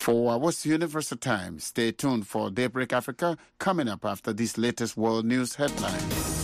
For What's Universal Time, stay tuned for Daybreak Africa coming up after these latest world news headlines.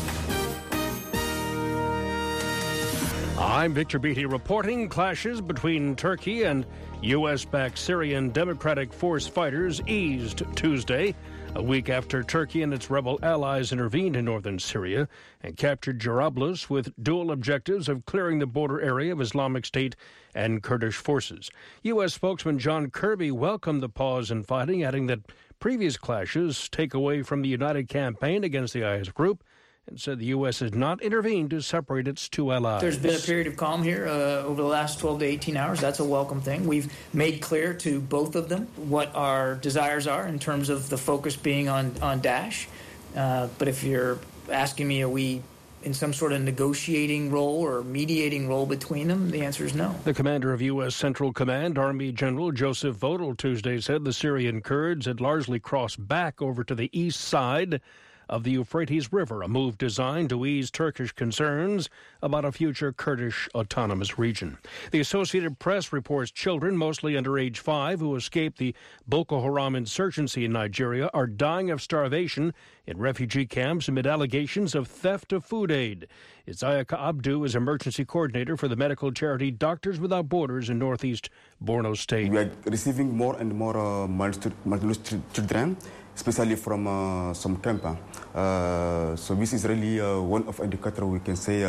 I'm Victor Beatty reporting. Clashes between Turkey and U.S.-backed Syrian Democratic Force fighters eased Tuesday, a week after Turkey and its rebel allies intervened in northern Syria and captured Jarablus with dual objectives of clearing the border area of Islamic State and Kurdish forces. U.S. spokesman John Kirby welcomed the pause in fighting, adding that previous clashes take away from the united campaign against the IS group, and said the U.S. has not intervened to separate its two allies. There's been a period of calm here over the last 12 to 18 hours. That's a welcome thing. We've made clear to both of them what our desires are in terms of the focus being on Daesh. But if you're asking me, are we in some sort of negotiating role or mediating role between them, the answer is no. The commander of U.S. Central Command, Army General Joseph Votel, Tuesday said the Syrian Kurds had largely crossed back over to the east side of the Euphrates River, a move designed to ease Turkish concerns about a future Kurdish autonomous region. The Associated Press reports children, mostly under age 5, who escaped the Boko Haram insurgency in Nigeria are dying of starvation in refugee camps amid allegations of theft of food aid. Isayaka Abdu is emergency coordinator for the medical charity Doctors Without Borders in northeast Borno State. We are receiving more and more malnourished children, especially from some camp. So this is really one of indicator we can say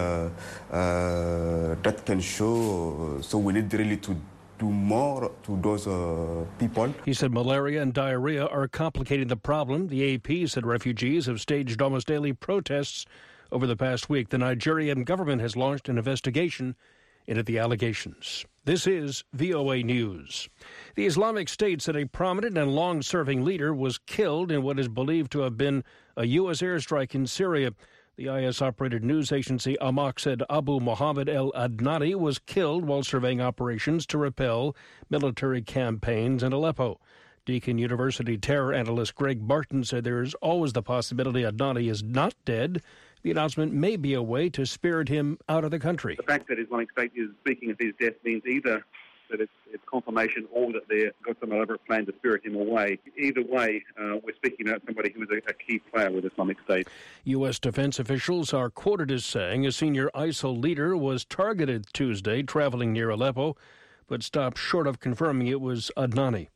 that can show. So we need really to do more to those people. He said malaria and diarrhea are complicating the problem. The AP said refugees have staged almost daily protests over the past week. The Nigerian government has launched an investigation into the allegations. This is VOA News. The Islamic State said a prominent and long-serving leader was killed in what is believed to have been a U.S. airstrike in Syria. The IS-operated news agency Amaq said Abu Muhammad al-Adnani was killed while surveying operations to repel military campaigns in Aleppo. Deakin University terror analyst Greg Barton said there is always the possibility Adnani is not dead. The announcement may be a way to spirit him out of the country. The fact that Islamic State is speaking of his death means either that it's confirmation or that they've got some elaborate plan to spirit him away. Either way, we're speaking about somebody who is a key player with Islamic State. U.S. defense officials are quoted as saying a senior ISIL leader was targeted Tuesday traveling near Aleppo, but stopped short of confirming it was Adnani.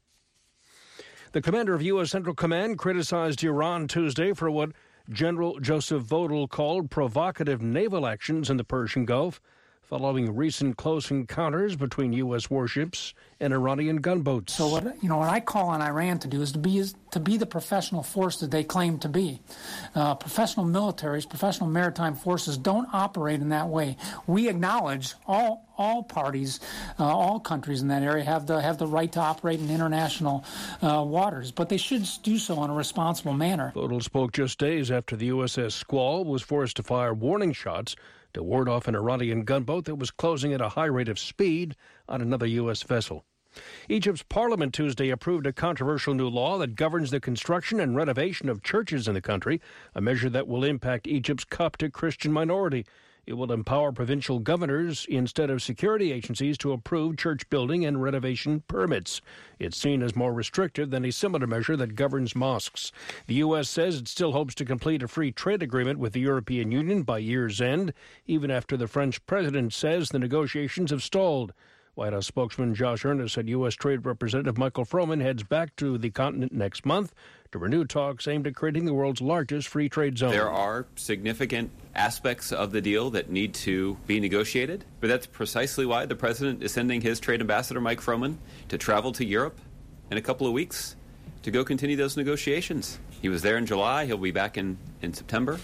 The commander of U.S. Central Command criticized Iran Tuesday for what General Joseph Votel called provocative naval actions in the Persian Gulf following recent close encounters between U.S. warships and Iranian gunboats. So what I call on Iran to do is to be the professional force that they claim to be. Professional militaries, professional maritime forces don't operate in that way. We acknowledge all parties, all countries in that area have the right to operate in international waters, but they should do so in a responsible manner. Votel spoke just days after the USS Squall was forced to fire warning shots to ward off an Iranian gunboat that was closing at a high rate of speed on another U.S. vessel. Egypt's parliament Tuesday approved a controversial new law that governs the construction and renovation of churches in the country, a measure that will impact Egypt's Coptic Christian minority. It will empower provincial governors instead of security agencies to approve church building and renovation permits. It's seen as more restrictive than a similar measure that governs mosques. The U.S. says it still hopes to complete a free trade agreement with the European Union by year's end, even after the French president says the negotiations have stalled. White House spokesman Josh Earnest said U.S. Trade Representative Michael Froman heads back to the continent next month to renew talks aimed at creating the world's largest free trade zone. There are significant aspects of the deal that need to be negotiated, but that's precisely why the president is sending his trade ambassador, Mike Froman, to travel to Europe in a couple of weeks to go continue those negotiations. He was there in July. He'll be back in September,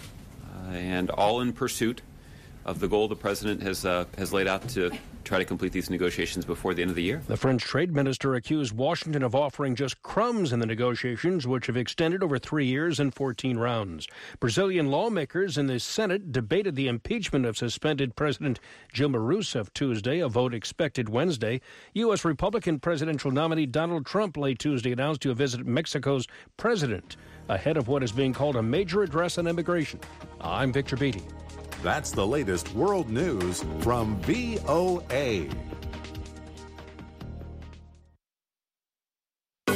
and all in pursuit of the goal the president has laid out to try to complete these negotiations before the end of the year. The French trade minister accused Washington of offering just crumbs in the negotiations, which have extended over 3 years and 14 rounds. Brazilian lawmakers in the Senate debated the impeachment of suspended President Dilma Rousseff Tuesday, a vote expected Wednesday. U.S. Republican presidential nominee Donald Trump late Tuesday announced to visit Mexico's president ahead of what is being called a major address on immigration. I'm Victor Beatty. That's the latest world news from VOA.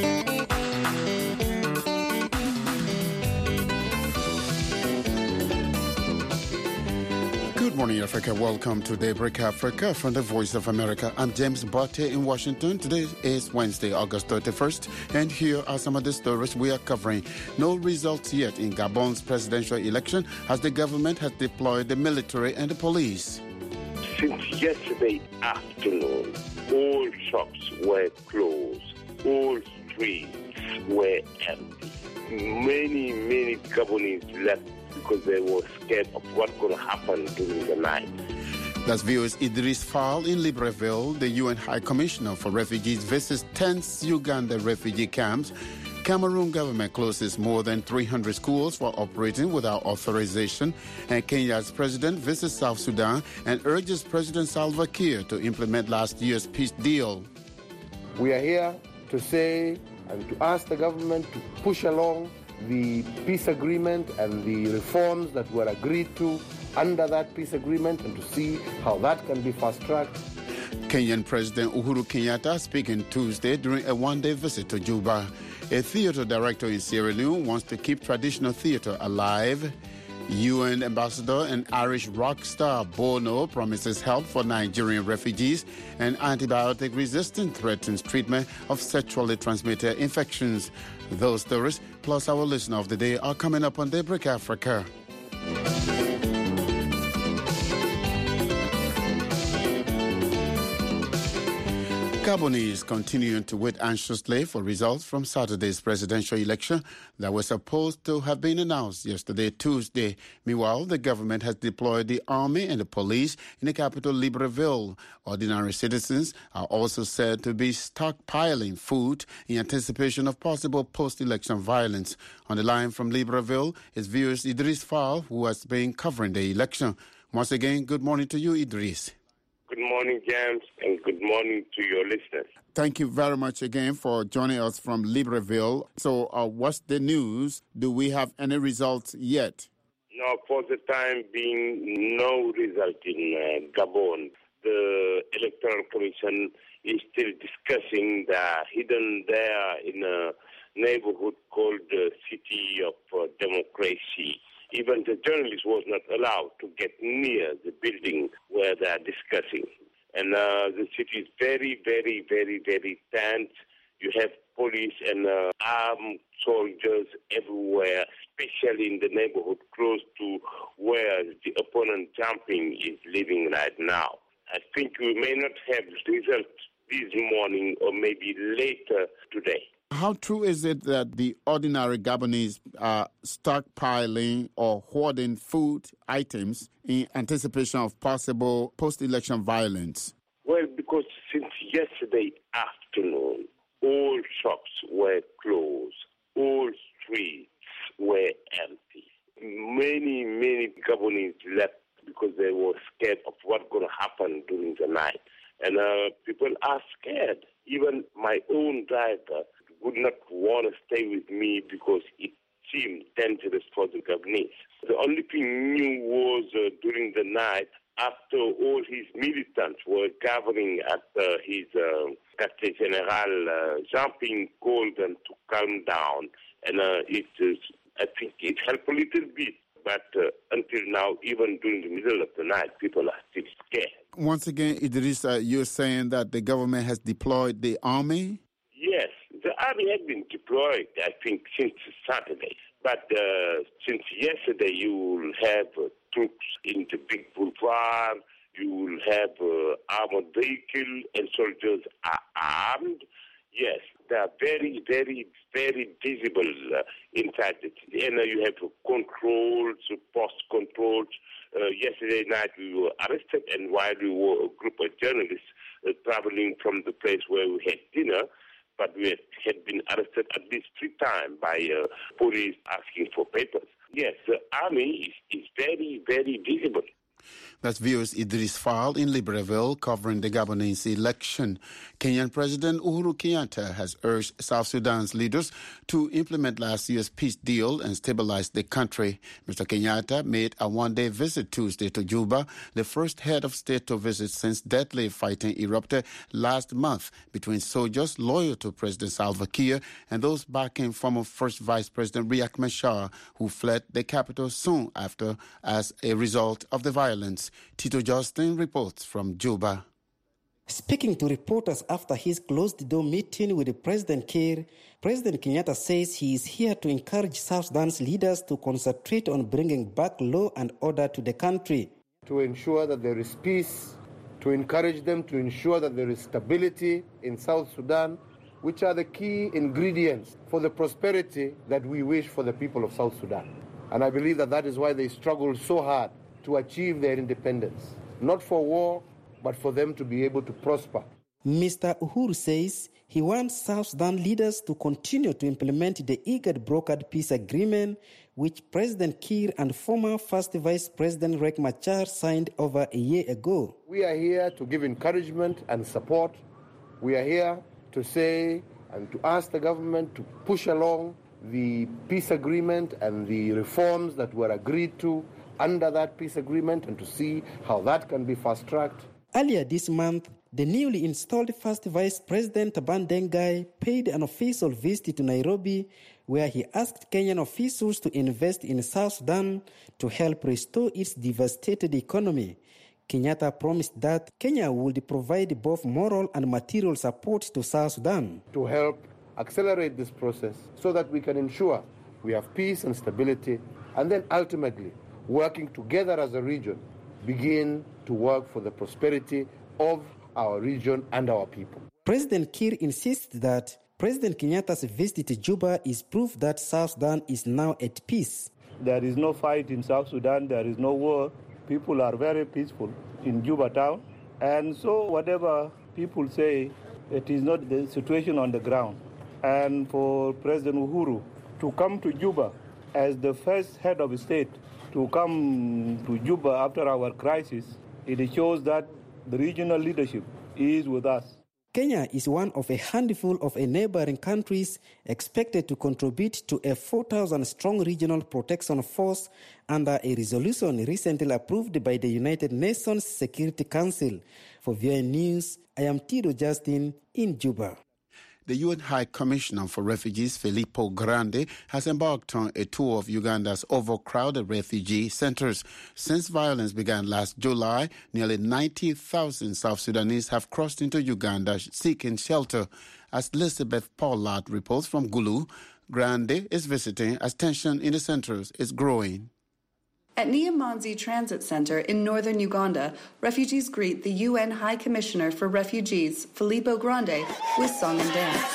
Good morning, Africa. Welcome to Daybreak Africa from the Voice of America. I'm James Botte in Washington. Today is Wednesday, August 31st, and here are some of the stories we are covering. No results yet in Gabon's presidential election as the government has deployed the military and the police. Since yesterday afternoon, all shops were closed, all streets were empty. Many Gabonese left because they were scared of what's going to happen during the night. That's viewers Idris Fall in Libreville. The UN High Commissioner for Refugees visits 10 Uganda refugee camps. Cameroon government closes more than 300 schools for operating without authorization. And Kenya's president visits South Sudan and urges President Salva Kiir to implement last year's peace deal. We are here to say and to ask the government to push along the peace agreement and the reforms that were agreed to under that peace agreement and to see how that can be fast-tracked. Kenyan President Uhuru Kenyatta speaking Tuesday during a one-day visit to Juba. A theater director in Sierra Leone wants to keep traditional theater alive. UN ambassador and Irish rock star Bono promises help for Nigerian refugees, and antibiotic resistance threatens treatment of sexually transmitted infections. Those stories, plus our listener of the day, are coming up on Daybreak Africa. Gabonese continuing to wait anxiously for results from Saturday's presidential election that was supposed to have been announced yesterday, Tuesday. Meanwhile, the government has deployed the army and the police in the capital, Libreville. Ordinary citizens are also said to be stockpiling food in anticipation of possible post-election violence. On the line from Libreville is viewers Idris Fall, who has been covering the election. Once again, good morning to you, Idris. Good morning, James, and good morning to your listeners. Thank you very much again for joining us from Libreville. So what's the news? Do we have any results yet? No, for the time being, no result in Gabon. The Electoral Commission is still discussing the hidden there in a neighborhood called the City of Democracy. Even the journalist was not allowed to get near the building where they are discussing. And the city is very tense. You have police and armed soldiers everywhere, especially in the neighborhood close to where the opponent jumping is living right now. I think we may not have results this morning or maybe later today. How true is it that the ordinary Gabonese are stockpiling or hoarding food items in anticipation of possible post-election violence? Well, because since yesterday afternoon, all shops were closed, all streets were empty. Many Gabonese left because they were scared of what's going to happen during the night. And people are scared. Even my own driver would not want to stay with me because it seemed dangerous for the Gabonese. The only thing new was during the night, after all his militants were gathering at his Quartier General, Jean-Ping called them to calm down. And I think it helped a little bit. But until now, even during the middle of the night, people are still scared. Once again, Idris, you're saying that the government has deployed the army? Yes, the army has been deployed, I think, since Saturday. But since yesterday, you will have troops in the big boulevard, you will have armored vehicles, and soldiers are armed. Yes, they are very visible inside the city. And you have controls, post controls. Yesterday night we were arrested, and while we were a group of journalists traveling from the place where we had dinner, but we had been arrested at least 3 times by police asking for papers. Yes, the army is very visible. That's viewers Idris Fall in Libreville covering the Gabonese election. Kenyan President Uhuru Kenyatta has urged South Sudan's leaders to implement last year's peace deal and stabilize the country. Mr. Kenyatta made a one-day visit Tuesday to Juba, the first head of state to visit since deadly fighting erupted last month between soldiers loyal to President Salva Kiir and those backing former First Vice President Riek Machar, who fled the capital soon after as a result of the violence. violence. Tito Justin reports from Juba. Speaking to reporters after his closed-door meeting with President Kiir, President Kenyatta says he is here to encourage South Sudan's leaders to concentrate on bringing back law and order to the country. To ensure that there is peace, to encourage them to ensure that there is stability in South Sudan, which are the key ingredients for the prosperity that we wish for the people of South Sudan. And I believe that that is why they struggle so hard to achieve their independence. Not for war, but for them to be able to prosper. Mr. Uhuru says he wants South Sudan leaders to continue to implement the IGAD-brokered peace agreement, which President Kiir and former First Vice President Riek Machar signed over a year ago. We are here to give encouragement and support. We are here to say and to ask the government to push along the peace agreement and the reforms that were agreed to under that peace agreement and to see how that can be fast-tracked. Earlier this month, the newly installed First Vice President Taban Dengai paid an official visit to Nairobi, where he asked Kenyan officials to invest in South Sudan to help restore its devastated economy. Kenyatta promised that Kenya would provide both moral and material support to South Sudan. To help accelerate this process so that we can ensure we have peace and stability, and then ultimately, working together as a region, begin to work for the prosperity of our region and our people. President Kiir insists that President Kenyatta's visit to Juba is proof that South Sudan is now at peace. There is no fight in South Sudan, there is no war. People are very peaceful in Juba town. And so whatever people say, it is not the situation on the ground. And for President Uhuru to come to Juba as the first head of state to come to Juba after our crisis, it shows that the regional leadership is with us. Kenya is one of a handful of neighboring countries expected to contribute to a 4,000-strong regional protection force under a resolution recently approved by the United Nations Security Council. For VOA News, I am Tito Justin in Juba. The UN High Commissioner for Refugees, Filippo Grandi, has embarked on a tour of Uganda's overcrowded refugee centers. Since violence began last July, nearly 90,000 South Sudanese have crossed into Uganda seeking shelter. As Elizabeth Pollard reports from Gulu, Grandi is visiting as tension in the centers is growing. At Niyamanzi Transit Center in northern Uganda, refugees greet the UN High Commissioner for Refugees, Filippo Grandi, with song and dance.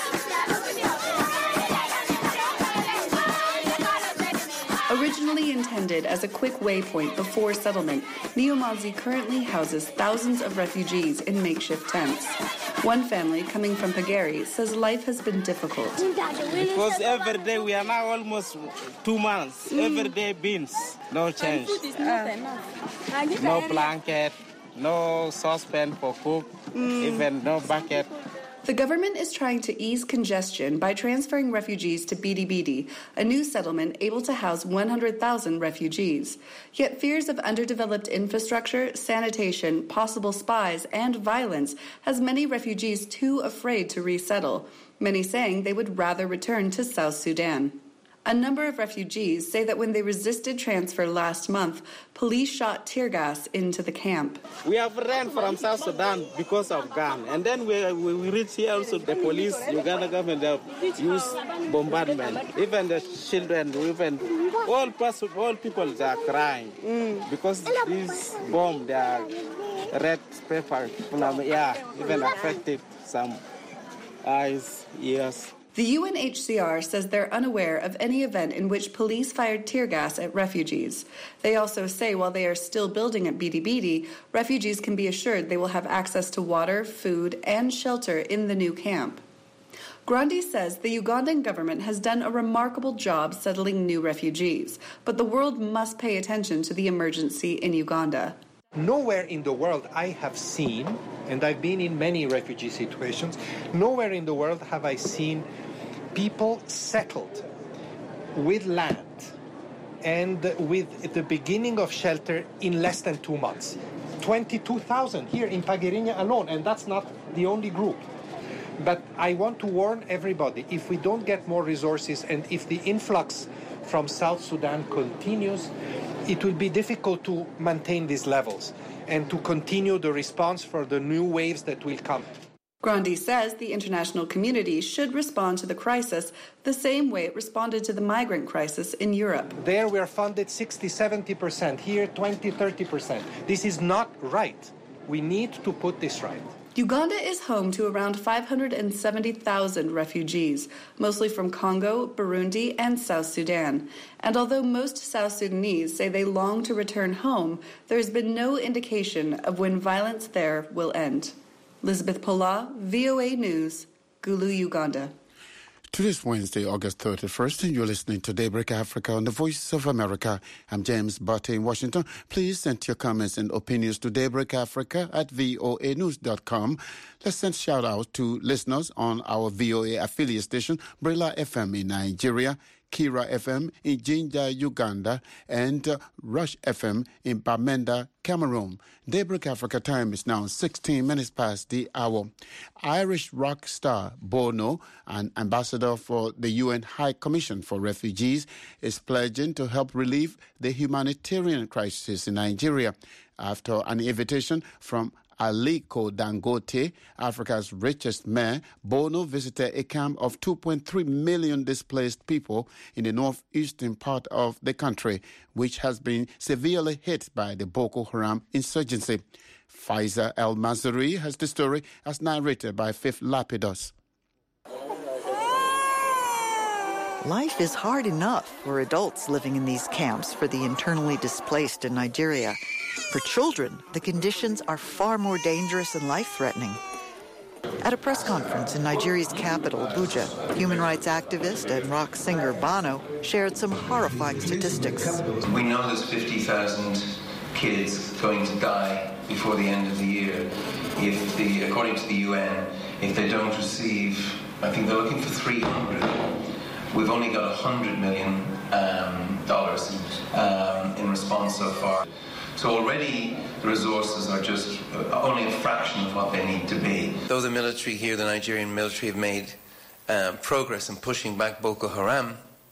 Originally intended as a quick waypoint before settlement, Niyamanzi currently houses thousands of refugees in makeshift tents. One family coming from Pagari says life has been difficult. Because every day we are now almost 2 months. Every day beans, no change. Food is not enough. No blanket, no saucepan for cook, even no bucket. The government is trying to ease congestion by transferring refugees to Bidi, a new settlement able to house 100,000 refugees. Yet fears of underdeveloped infrastructure, sanitation, possible spies, and violence has many refugees too afraid to resettle, many saying they would rather return to South Sudan. A number of refugees say that when they resisted transfer last month, police shot tear gas into the camp. We have ran from South Sudan because of gun. And then we reach here also, the police, Uganda government, use bombardment. Even the children, even all people, they are crying. Because these bombs, they are red paper, even affected some eyes, ears. The UNHCR says they're unaware of any event in which police fired tear gas at refugees. They also say while they are still building at Bidi, refugees can be assured they will have access to water, food, and shelter in the new camp. Grandi says the Ugandan government has done a remarkable job settling new refugees, but the world must pay attention to the emergency in Uganda. Nowhere in the world I have seen, and I've been in many refugee situations, nowhere in the world have I seen people settled with land and with the beginning of shelter in less than 2 months. 22,000 here in Pagarinya alone, and that's not the only group. But I want to warn everybody, if we don't get more resources and if the influx from South Sudan continues, it will be difficult to maintain these levels and to continue the response for the new waves that will come. Grandi says the international community should respond to the crisis the same way it responded to the migrant crisis in Europe. There we are funded 60-70%, here 20-30%. This is not right. We need to put this right. Uganda is home to around 570,000 refugees, mostly from Congo, Burundi, and South Sudan. And although most South Sudanese say they long to return home, there has been no indication of when violence there will end. Elizabeth Pola, VOA News, Gulu, Uganda. Today's Wednesday, August 31st, and you're listening to Daybreak Africa on the Voice of America. I'm James Butte in Washington. Please send your comments and opinions to daybreakafrica@voanews.com. Let's send shout-outs to listeners on our VOA affiliate station, Brilla FM in Nigeria, Kira FM in Jinja, Uganda, and Rush FM in Bamenda, Cameroon. Daybreak Africa time is now 16 minutes past the hour. Irish rock star Bono, an ambassador for the UN High Commission for Refugees, is pledging to help relieve the humanitarian crisis in Nigeria after an invitation from Aliko Dangote, Africa's richest man. Bono visited a camp of 2.3 million displaced people in the northeastern part of the country, which has been severely hit by the Boko Haram insurgency. Faiza El-Mazari has the story as narrated by Fifth Lapidus. Life is hard enough for adults living in these camps for the internally displaced in Nigeria. For children, the conditions are far more dangerous and life-threatening. At a press conference in Nigeria's capital, Abuja, human rights activist and rock singer Bono shared some horrifying statistics. We know there's 50,000 kids going to die before the end of the year according to the UN, if they don't receive, I think they're looking for 300. We've only got $100 million in response so far. So already the resources are just only a fraction of what they need to be. Though the military here, the Nigerian military, have made progress in pushing back Boko Haram,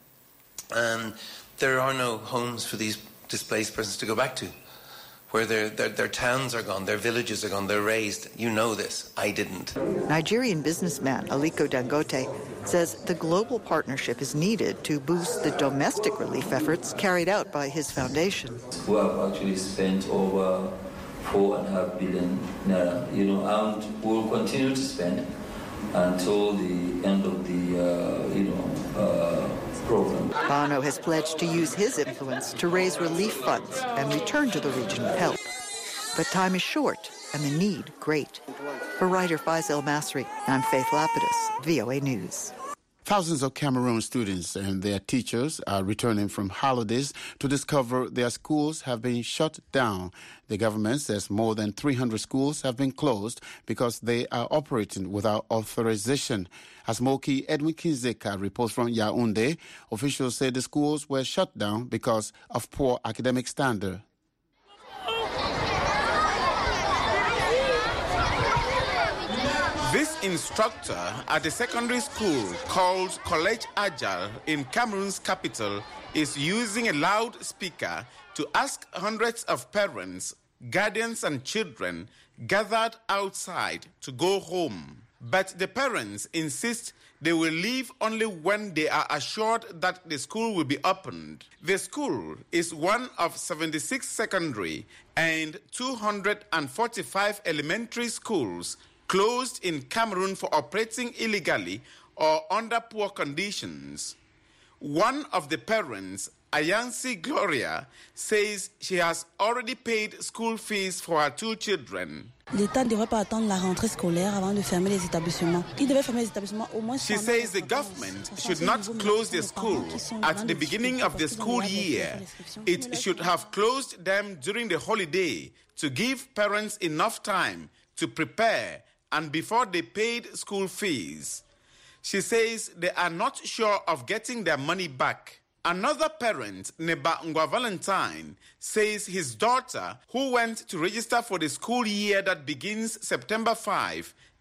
there are no homes for these displaced persons to go back to, where their towns are gone, their villages are gone, they're raised. You know this. I didn't. Nigerian businessman Aliko Dangote says the global partnership is needed to boost the domestic relief efforts carried out by his foundation. We have actually spent over 4.5 billion naira, and we'll continue to spend until the end of the, program. Bono has pledged to use his influence to raise relief funds and return to the region with help. But time is short and the need great. For writer Faiza El-Masri, I'm Faith Lapidus, VOA News. Thousands of Cameroon students and their teachers are returning from holidays to discover their schools have been shut down. The government says more than 300 schools have been closed because they are operating without authorization. As Moki Edwin Kinzeka reports from Yaoundé, officials say the schools were shut down because of poor academic standard. This instructor at a secondary school called College Agile in Cameroon's capital is using a loudspeaker to ask hundreds of parents, guardians and children gathered outside to go home. But the parents insist they will leave only when they are assured that the school will be opened. The school is one of 76 secondary and 245 elementary schools closed in Cameroon for operating illegally or under poor conditions. One of the parents, Ayansi Gloria, says she has already paid school fees for her two children. She says the government should not close the school at the beginning of the school year. It should have closed them during the holiday to give parents enough time to prepare and before they paid school fees. She says they are not sure of getting their money back. Another parent, Neba Ngwa Valentine, says his daughter, who went to register for the school year that begins September 5,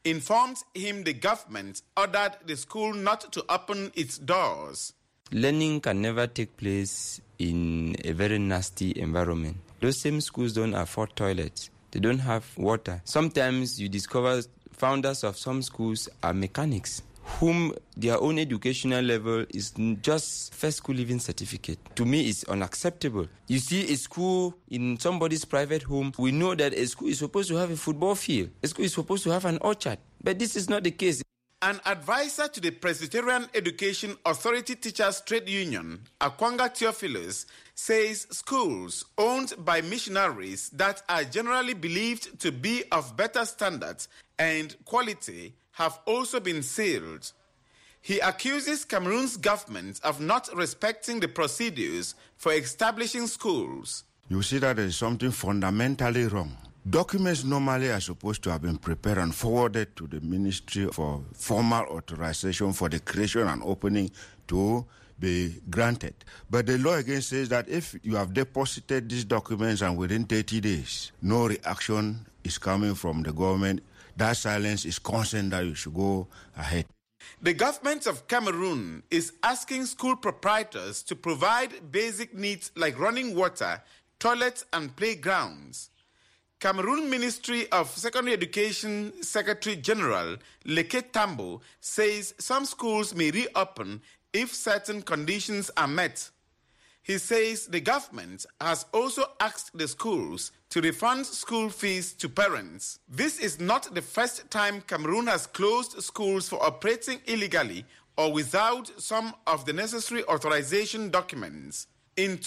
informed him the government ordered the school not to open its doors. Learning can never take place in a very nasty environment. Those same schools don't afford toilets. They don't have water. Sometimes you discover founders of some schools are mechanics, whom their own educational level is just first school living certificate. To me, it's unacceptable. You see a school in somebody's private home, we know that a school is supposed to have a football field. A school is supposed to have an orchard. But this is not the case. An advisor to the Presbyterian Education Authority Teachers Trade Union, Akwanga Theophilus, says schools owned by missionaries that are generally believed to be of better standards and quality have also been sealed. He accuses Cameroon's government of not respecting the procedures for establishing schools. You see that there is something fundamentally wrong. Documents normally are supposed to have been prepared and forwarded to the ministry for formal authorization for the creation and opening to be granted. But the law again says that if you have deposited these documents and within 30 days, no reaction is coming from the government, that silence is consent that you should go ahead. The government of Cameroon is asking school proprietors to provide basic needs like running water, toilets, and playgrounds. Cameroon Ministry of Secondary Education Secretary General Leke Tambo says some schools may reopen if certain conditions are met. He says the government has also asked the schools to refund school fees to parents. This is not the first time Cameroon has closed schools for operating illegally or without some of the necessary authorization documents. In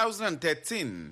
2013,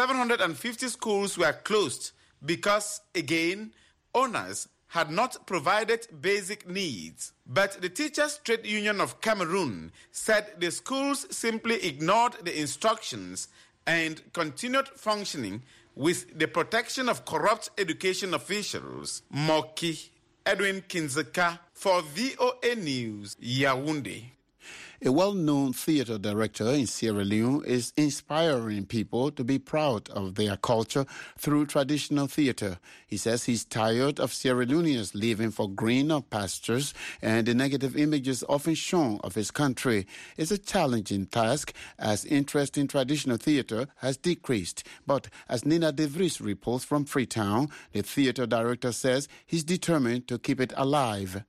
750 schools were closed because, again, owners had not provided basic needs. But the Teachers Trade Union of Cameroon said the schools simply ignored the instructions and continued functioning with the protection of corrupt education officials. Moki Edwin Kinzeka for VOA News, Yaoundé. A well-known theatre director in Sierra Leone is inspiring people to be proud of their culture through traditional theatre. He says he's tired of Sierra Leoneans living for greener pastures and the negative images often shown of his country. It's a challenging task as interest in traditional theatre has decreased. But as Nina De Vries reports from Freetown, the theatre director says he's determined to keep it alive.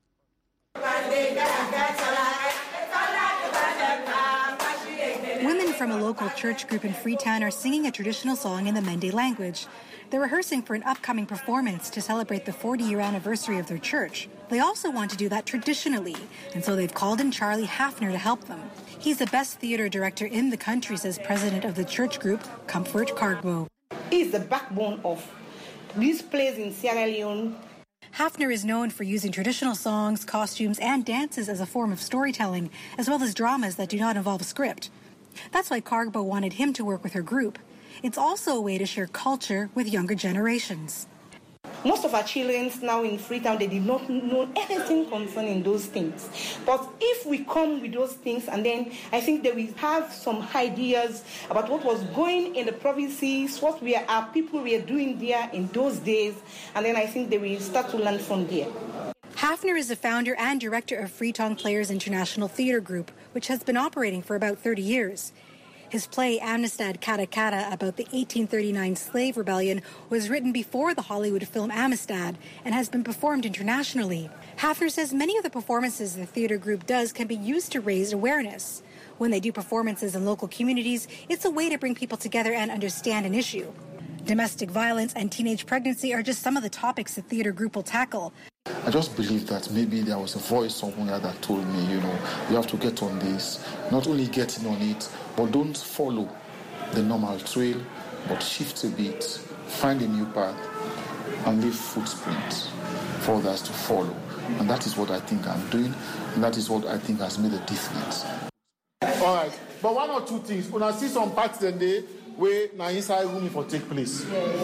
Women from a local church group in Freetown are singing a traditional song in the Mende language. They're rehearsing for an upcoming performance to celebrate the 40-year anniversary of their church. They also want to do that traditionally, and so they've called in Charlie Hafner to help them. He's the best theater director in the country, says president of the church group, Comfort Cargbo. He's the backbone of these plays in Sierra Leone. Hafner is known for using traditional songs, costumes, and dances as a form of storytelling, as well as dramas that do not involve a script. That's why Cargbo wanted him to work with her group. It's also a way to share culture with younger generations. Most of our children now in Freetown, they did not know anything concerning those things. But if we come with those things, and then I think that we have some ideas about what was going in the provinces, what our people were doing there in those days, and then I think they will start to learn from there. Hafner is the founder and director of Freetown Players International Theatre Group, which has been operating for about 30 years. His play Amistad Kata Kata about the 1839 slave rebellion was written before the Hollywood film Amistad and has been performed internationally. Hafner says many of the performances the theatre group does can be used to raise awareness. When they do performances in local communities, it's a way to bring people together and understand an issue. Domestic violence and teenage pregnancy are just some of the topics the theatre group will tackle. I just believe that maybe there was a voice somewhere that told me, you have to get on this. Not only getting on it, but don't follow the normal trail, but shift a bit, find a new path, and leave footprints for others to follow. And that is what I think I'm doing, and that is what I think has made a difference. All right, but one or two things. When I see some parts in there where now inside room for take place.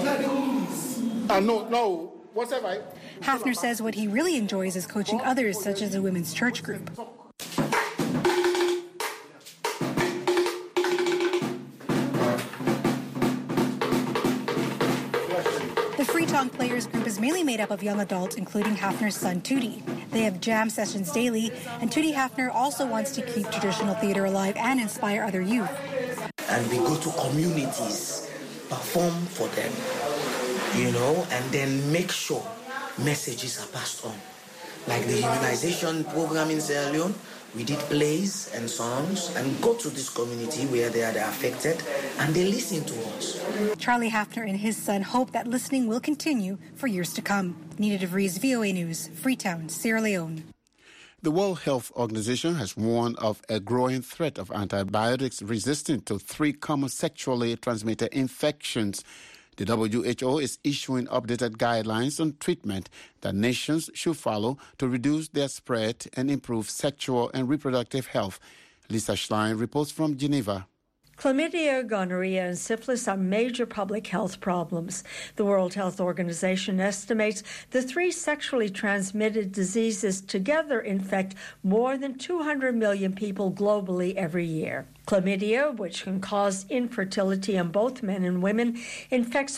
No. Whatever. Hafner says what he really enjoys is coaching others, such as a women's church group. The Freetown Freetong Players Group is mainly made up of young adults, including Hafner's son, Tootie. They have jam sessions daily, and Tootie Hafner also wants to keep traditional theatre alive and inspire other youth. And we go to communities, perform for them, and then make sure messages are passed on. Like the immunization program in Sierra Leone, we did plays and songs and go to this community where they are affected and they listen to us. Charlie Hafner and his son hope that listening will continue for years to come. Nina DeVries, VOA News, Freetown, Sierra Leone. The World Health Organization has warned of a growing threat of antibiotics resistant to 3 common sexually transmitted infections. The WHO is issuing updated guidelines on treatment that nations should follow to reduce their spread and improve sexual and reproductive health. Lisa Schlein reports from Geneva. Chlamydia, gonorrhea, and syphilis are major public health problems. The World Health Organization estimates the 3 sexually transmitted diseases together infect more than 200 million people globally every year. Chlamydia, which can cause infertility in both men and women, infects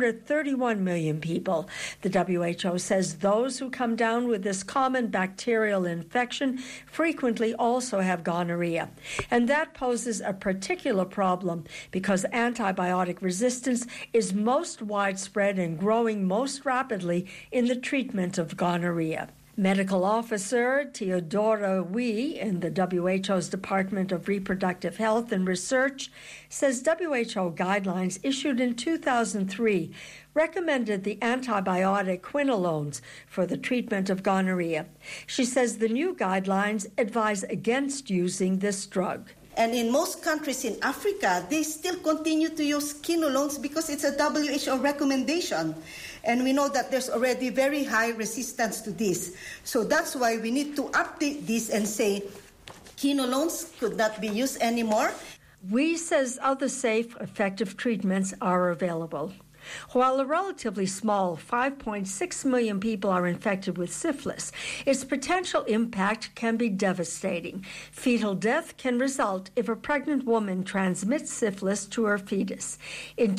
131 million people. The WHO says those who come down with this common bacterial infection frequently also have gonorrhea. And that poses a particular problem because antibiotic resistance is most widespread and growing most rapidly in the treatment of gonorrhea. Medical Officer Theodora Wee in the WHO's Department of Reproductive Health and Research says WHO guidelines issued in 2003 recommended the antibiotic quinolones for the treatment of gonorrhea. She says the new guidelines advise against using this drug. And in most countries in Africa, they still continue to use quinolones because it's a WHO recommendation. And we know that there's already very high resistance to this. So that's why we need to update this and say quinolones could not be used anymore. Wee says other safe, effective treatments are available. While a relatively small 5.6 million people are infected with syphilis, its potential impact can be devastating. Fetal death can result if a pregnant woman transmits syphilis to her fetus. In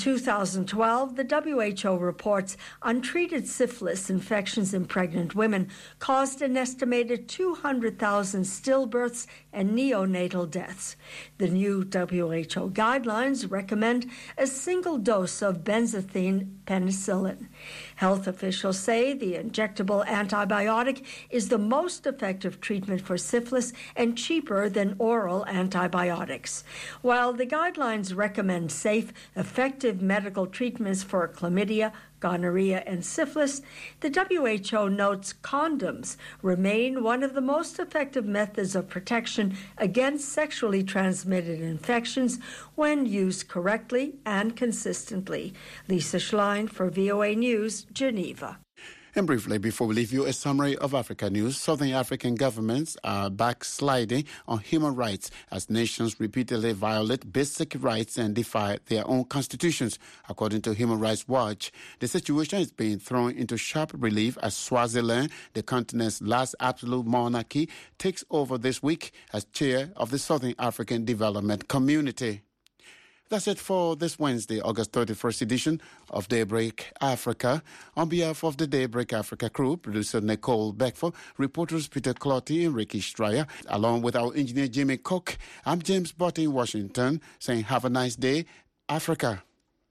2012, the WHO reports untreated syphilis infections in pregnant women caused an estimated 200,000 stillbirths and neonatal deaths. The new WHO guidelines recommend a single dose of benzathine penicillin. Health officials say the injectable antibiotic is the most effective treatment for syphilis and cheaper than oral antibiotics. While the guidelines recommend safe, effective medical treatments for chlamydia, gonorrhea, and syphilis, the WHO notes condoms remain one of the most effective methods of protection against sexually transmitted infections when used correctly and consistently. Lisa Schlein for VOA News, Geneva. And briefly, before we leave you, a summary of Africa news. Southern African governments are backsliding on human rights as nations repeatedly violate basic rights and defy their own constitutions. According to Human Rights Watch, the situation is being thrown into sharp relief as Swaziland, the continent's last absolute monarchy, takes over this week as chair of the Southern African Development Community. That's it for this Wednesday, August 31st edition of Daybreak Africa. On behalf of the Daybreak Africa crew, producer Nicole Beckford, reporters Peter Clotty and Ricky Stryer, along with our engineer Jimmy Cook, I'm James Botte in Washington, saying have a nice day, Africa.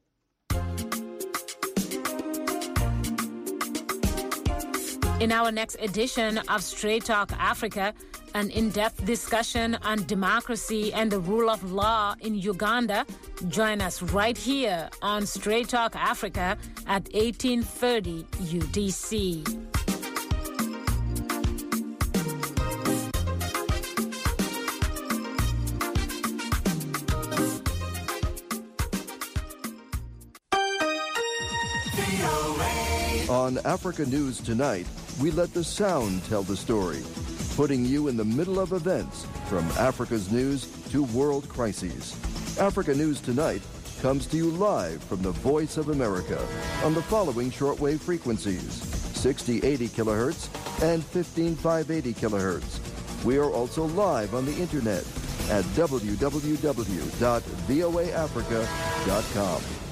In our next edition of Straight Talk Africa, an in-depth discussion on democracy and the rule of law in Uganda. Join us right here on Straight Talk Africa at 1830 UTC. On Africa News Tonight, we let the sound tell the story, putting you in the middle of events from Africa's news to world crises. Africa News Tonight comes to you live from the Voice of America on the following shortwave frequencies: 6080 kilohertz and 15580 kilohertz. We are also live on the internet at www.voaafrica.com.